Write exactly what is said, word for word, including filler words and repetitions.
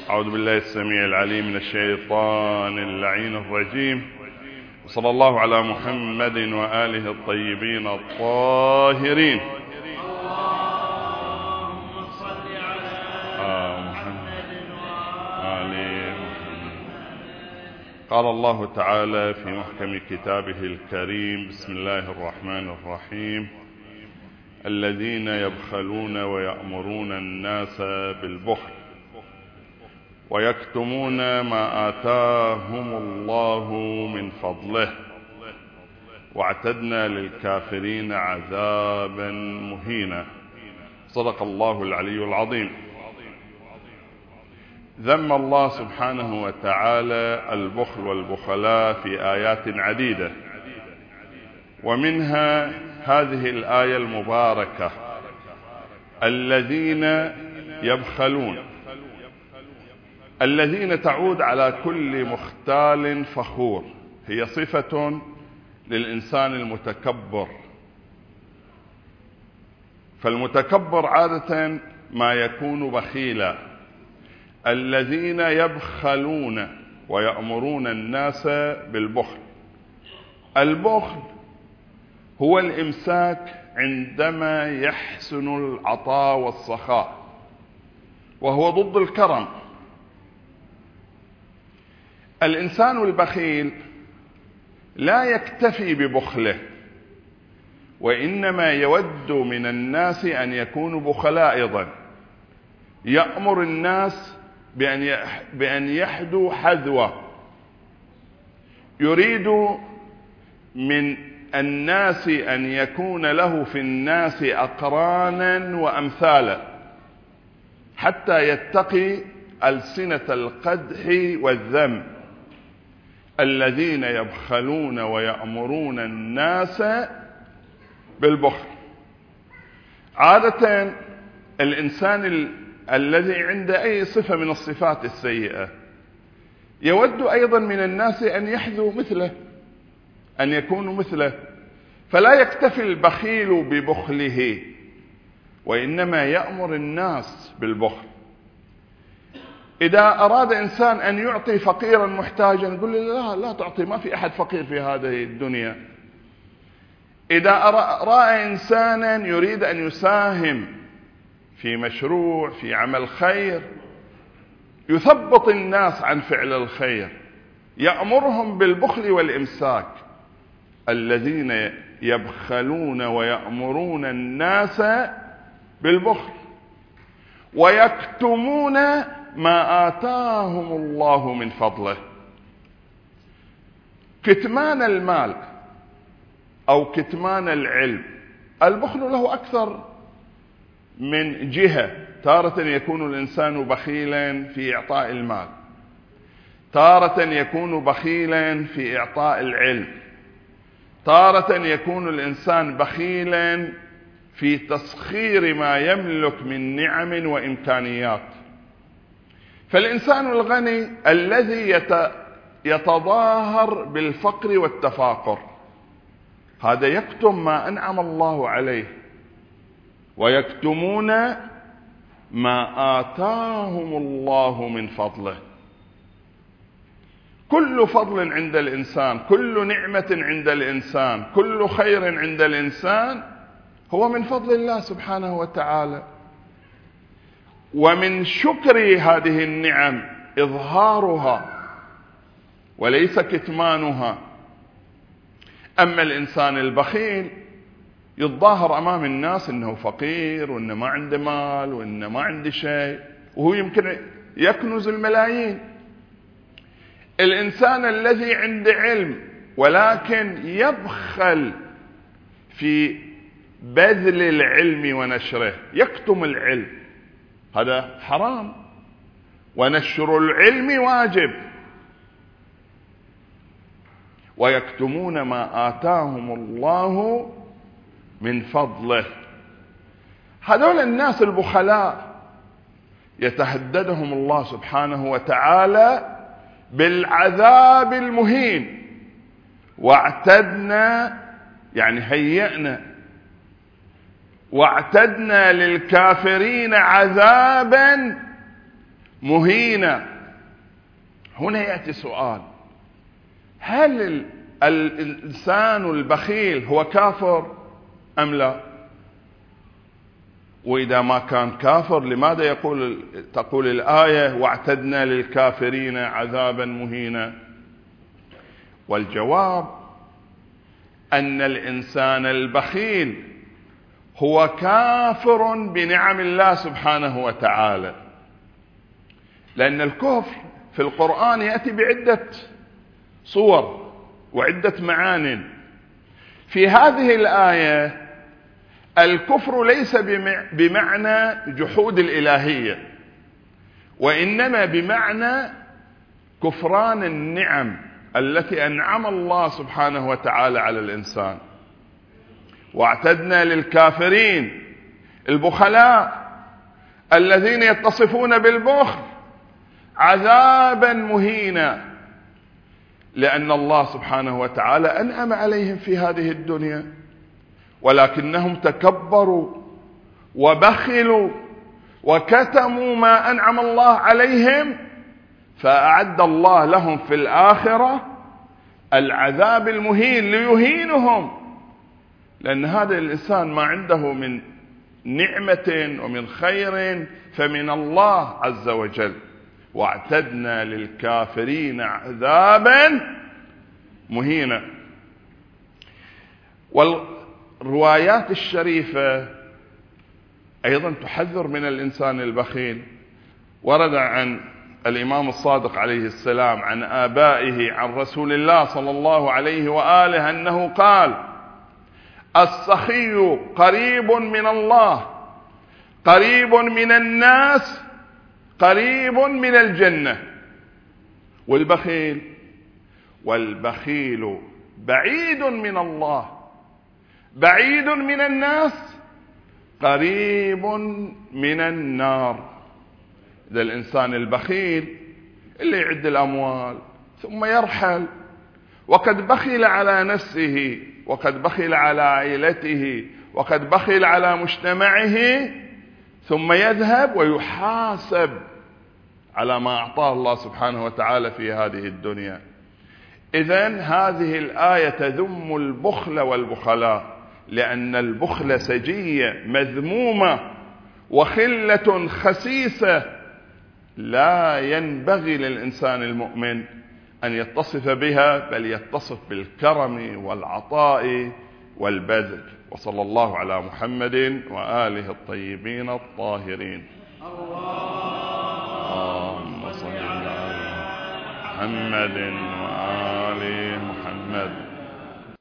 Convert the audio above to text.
أعوذ بالله السميع العليم من الشيطان اللعين الرجيم، وصلى الله على محمد وآله الطيبين الطاهرين. اللهم صل على محمد وآل محمد. قال الله تعالى في محكم كتابه الكريم: بسم الله الرحمن الرحيم. الذين يبخلون ويأمرون الناس بالبخل ويكتمون ما آتاهم الله من فضله واعتدنا للكافرين عذابا مهينا. صدق الله العلي العظيم. ذم الله سبحانه وتعالى البخل والبخلاء في آيات عديدة، ومنها هذه الآية المباركة: الذين يبخلون. الذين تعود على كل مختال فخور، هي صفة للإنسان المتكبر. فالمتكبر عادة ما يكون بخيلا. الذين يبخلون ويأمرون الناس بالبخل. البخل هو الإمساك عندما يحسن العطاء والسخاء، وهو ضد الكرم. الإنسان البخيل لا يكتفي ببخله، وإنما يود من الناس أن يكونوا بخلاء أيضا. يأمر الناس بأن يحدوا حذوة. يريد من الناس أن يكون له في الناس أقرانا وأمثالا، حتى يتقي ألسنة القدح والذم. الذين يبخلون ويأمرون الناس بالبخل. عادة الإنسان ال... الذي عنده أي صفة من الصفات السيئة يود أيضا من الناس أن يحذوا مثله، أن يكونوا مثله. فلا يكتفي البخيل ببخله، وإنما يأمر الناس بالبخل. إذا أراد إنسان أن يعطي فقيرا محتاجا يقول له لا لا تعطي، ما في أحد فقير في هذه الدنيا. إذا رأى إنسانا يريد أن يساهم في مشروع في عمل خير يثبط الناس عن فعل الخير، يأمرهم بالبخل والإمساك. الذين يبخلون ويأمرون الناس بالبخل ويكتمون ما آتاهم الله من فضله. كتمان المال أو كتمان العلم، البخل له أكثر من جهة. تارة يكون الإنسان بخيلا في إعطاء المال، تارة يكون بخيلا في إعطاء العلم، تارة يكون الإنسان بخيلا في تسخير ما يملك من نعم وإمكانيات. فالإنسان الغني الذي يتظاهر بالفقر والتفاقر هذا يكتم ما أنعم الله عليه، ويكتمون ما آتاهم الله من فضله. كل فضل عند الإنسان، كل نعمة عند الإنسان، كل خير عند الإنسان هو من فضل الله سبحانه وتعالى. ومن شكر هذه النعم إظهارها وليس كتمانها. أما الإنسان البخيل يتظاهر أمام الناس أنه فقير وأنه ما عنده مال وأنه ما عنده شيء، وهو يمكن يكنز الملايين. الإنسان الذي عنده علم ولكن يبخل في بذل العلم ونشره، يكتم العلم، هذا حرام، ونشر العلم واجب. ويكتمون ما آتاهم الله من فضله. هذول الناس البخلاء يتهددهم الله سبحانه وتعالى بالعذاب المهين. واعتدنا يعني هيئنا، واعتدنا للكافرين عذابا مهينة. هنا يأتي سؤال: هل الإنسان البخيل هو كافر أم لا؟ وإذا ما كان كافر لماذا يقول تقول الآية واعتدنا للكافرين عذابا مهينا؟ والجواب أن الإنسان البخيل هو كافر بنعم الله سبحانه وتعالى، لأن الكفر في القرآن يأتي بعدة صور وعدة معان. في هذه الآية الكفر ليس بمعنى جحود الإلهية، وإنما بمعنى كفران النعم التي أنعم الله سبحانه وتعالى على الإنسان. واعتدنا للكافرين البخلاء الذين يتصفون بالبخل عذابا مهينا، لأن الله سبحانه وتعالى أنعم عليهم في هذه الدنيا، ولكنهم تكبروا وبخلوا وكتموا ما أنعم الله عليهم، فأعد الله لهم في الآخرة العذاب المهين ليهينهم، لأن هذا الإنسان ما عنده من نعمة ومن خير فمن الله عز وجل. واعتدنا للكافرين عذابا مهينا. والروايات الشريفة أيضا تحذر من الإنسان البخيل. ورد عن الإمام الصادق عليه السلام عن آبائه عن رسول الله صلى الله عليه وآله أنه قال: السخي قريب من الله، قريب من الناس، قريب من الجنة. والبخيل والبخيل بعيد من الله، بعيد من الناس، قريب من النار. إذا الإنسان البخيل اللي يعد الأموال ثم يرحل، وقد بخل على نفسه، وقد بخل على عائلته، وقد بخل على مجتمعه، ثم يذهب ويحاسب على ما أعطاه الله سبحانه وتعالى في هذه الدنيا. إذن هذه الآية تذم البخل والبخلاء، لأن البخل سجية مذمومة وخلة خسيسة لا ينبغي للإنسان المؤمن أن يتصف بها، بل يتصف بالكرم والعطاء والبذل. وصلى الله على محمد وآله الطيبين الطاهرين. اللهم صل على محمد وآل محمد.